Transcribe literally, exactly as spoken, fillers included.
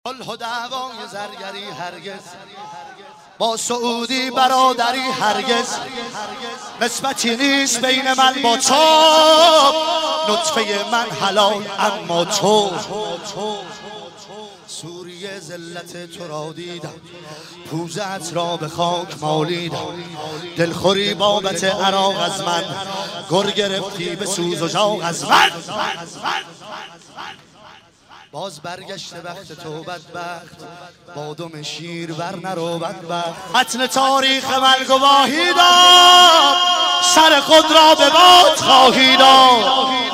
صلح و دعوای زرگری هرگز با سعودی برادری هرگز نسبتی نیست بین من با تو، نطفه من حلال اما تو. سوریه ذلت تو را دیدم، پوزت را به خاک مالیدم، دلخوری بابت عراق از من، گر گرفتی به سوز و جاغ از من. باز برگشت بخت تو بدبخت، با دم شیر بر نرو بدبخت. متن تاریخ من گواهی داد، سر خود را به باد خواهی داد.